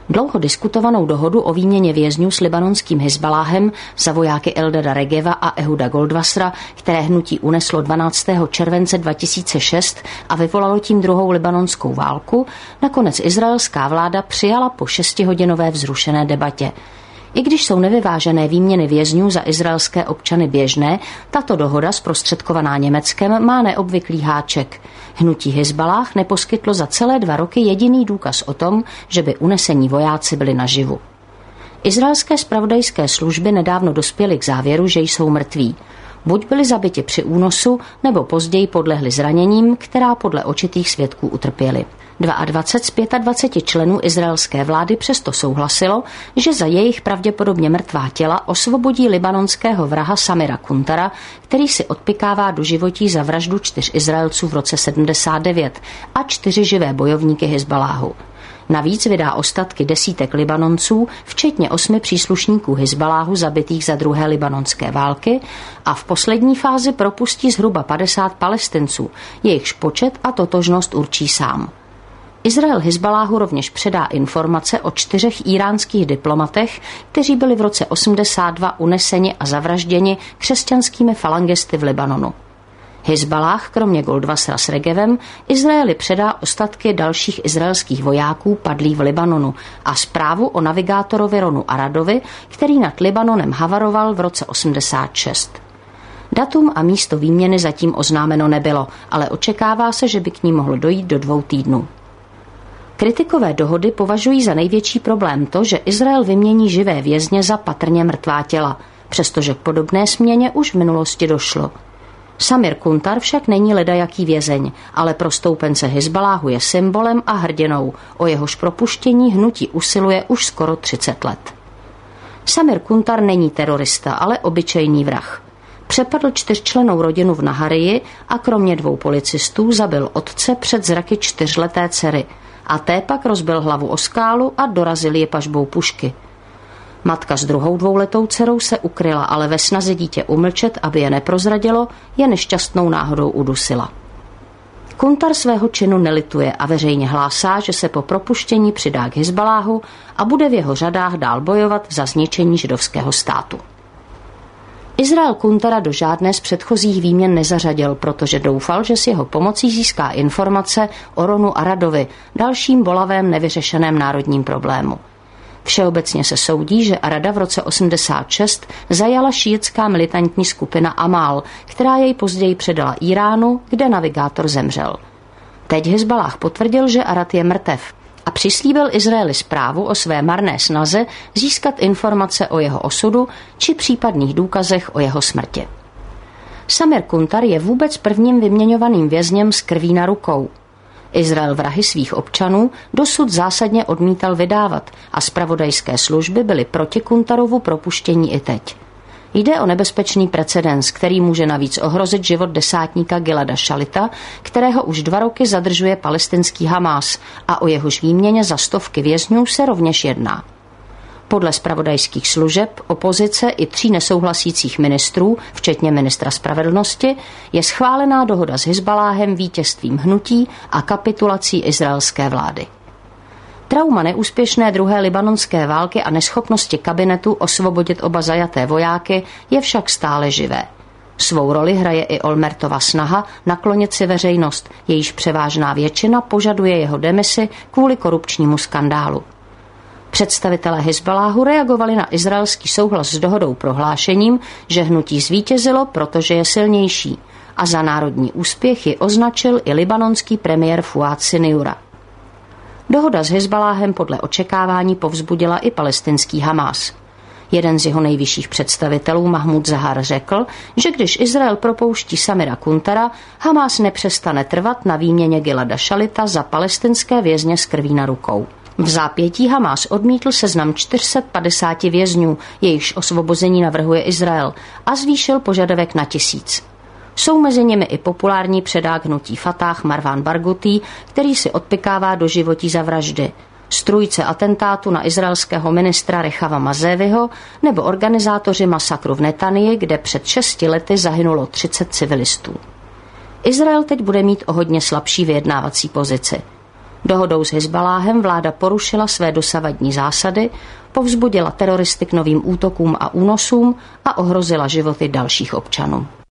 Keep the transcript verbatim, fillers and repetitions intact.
Dlouho diskutovanou dohodu o výměně vězňů s libanonským Hizbaláhem za vojáky Eldada Regeva a Ehuda Goldwassera, které hnutí uneslo dvanáctého července dva tisíce šest a vyvolalo tím druhou libanonskou válku, nakonec izraelská vláda přijala po šestihodinové vzrušené debatě. I když jsou nevyvážené výměny vězňů za izraelské občany běžné, tato dohoda zprostředkovaná Německem má neobvyklý háček. Hnutí Hizbalách neposkytlo za celé dva roky jediný důkaz o tom, že by unesení vojáci byli naživu. Izraelské zpravodajské služby nedávno dospěly k závěru, že jsou mrtví. Buď byli zabiti při únosu, nebo později podlehli zraněním, která podle očitých svědků utrpěli. dvacet dva z dvaceti pěti členů izraelské vlády přesto souhlasilo, že za jejich pravděpodobně mrtvá těla osvobodí libanonského vraha Samira Kuntara, který si odpykává do životí za vraždu čtyř Izraelců v roce sedmdesát devět a čtyři živé bojovníky Hizbaláhu. Navíc vydá ostatky desítek Libanonců, včetně osmi příslušníků Hizbaláhu zabitých za druhé libanonské války, a v poslední fázi propustí zhruba padesát Palestinců, jejichž počet a totožnost určí sám. Izrael Hizbaláhu rovněž předá informace o čtyřech íránských diplomatech, kteří byli v roce osmdesát dva uneseni a zavražděni křesťanskými falangisty v Libanonu. Hizbalách, kromě Goldwassera s Regevem, Izraeli předá ostatky dalších izraelských vojáků padlých v Libanonu a zprávu o navigátorovi Ronu Aradovi, který nad Libanonem havaroval v roce osmdesát šest. Datum a místo výměny zatím oznámeno nebylo, ale očekává se, že by k ní mohlo dojít do dvou týdnů. Kritikové dohody považují za největší problém to, že Izrael vymění živé vězně za patrně mrtvá těla, přestože k podobné směně už v minulosti došlo. Samir Kuntar však není ledajaký vězeň, ale pro stoupence Hizbaláhu je symbolem a hrdinou, o jehož propuštění hnutí usiluje už skoro třicet let. Samir Kuntar není terorista, ale obyčejný vrah. Přepadl čtyřčlennou rodinu v Naharii a kromě dvou policistů zabil otce před zraky čtyřleté dcery a té pak rozbil hlavu o skálu a dorazil je pažbou pušky. Matka s druhou dvouletou dcerou se ukryla, ale ve snaze dítě umlčet, aby je neprozradilo, je nešťastnou náhodou udusila. Kuntar svého činu nelituje a veřejně hlásá, že se po propuštění přidá k Hizbaláhu a bude v jeho řadách dál bojovat za zničení židovského státu. Izrael Kuntara do žádné z předchozích výměn nezařadil, protože doufal, že s jeho pomocí získá informace o Ronu Aradovi, dalším bolavém nevyřešeném národním problému. Všeobecně se soudí, že Arada v roce osmdesát šest zajala šíitská militantní skupina Amál, která jej později předala Iránu, kde navigátor zemřel. Teď Hizbalách potvrdil, že Arad je mrtev a přislíbil Izraeli zprávu o své marné snaze získat informace o jeho osudu či případných důkazech o jeho smrti. Samir Kuntar je vůbec prvním vyměňovaným vězněm s krví na rukou. Izrael vrahy svých občanů dosud zásadně odmítal vydávat a zpravodajské služby byly proti Kuntarovu propuštění i teď. Jde o nebezpečný precedens, který může navíc ohrozit život desátníka Gilada Šalita, kterého už dva roky zadržuje palestinský Hamás a o jehož výměně za stovky vězňů se rovněž jedná. Podle zpravodajských služeb, opozice i tří nesouhlasících ministrů, včetně ministra spravedlnosti, je schválená dohoda s Hizbaláhem vítězstvím hnutí a kapitulací izraelské vlády. Trauma neúspěšné druhé libanonské války a neschopnosti kabinetu osvobodit oba zajaté vojáky je však stále živé. Svou roli hraje i Olmertova snaha naklonit si veřejnost, jejíž převážná většina požaduje jeho demisi kvůli korupčnímu skandálu. Představitelé Hizbaláhu reagovali na izraelský souhlas s dohodou prohlášením, že hnutí zvítězilo, protože je silnější, a za národní úspěch ji označil i libanonský premiér Fuad Sinjura. Dohoda s Hizbaláhem podle očekávání povzbudila i palestinský Hamás. Jeden z jeho nejvyšších představitelů, Mahmud Zahar, řekl, že když Izrael propouští Samira Kuntara, Hamás nepřestane trvat na výměně Gilada Šalita za palestinské vězně s krví na rukou. V zápětí Hamás odmítl seznam čtyři sta padesát vězňů, jejichž osvobození navrhuje Izrael, a zvýšil požadavek na tisíc. Jsou mezi nimi i populární předák hnutí Fatah Marwan Barghouti, který si odpykává do životí za vraždy, strůjce atentátu na izraelského ministra Rechava Mazéviho nebo organizátoři masakru v Netanii, kde před šesti lety zahynulo třicet civilistů. Izrael teď bude mít o hodně slabší vyjednávací pozici. Dohodou s Hizbaláhem vláda porušila své dosavadní zásady, povzbudila teroristy k novým útokům a únosům a ohrozila životy dalších občanů.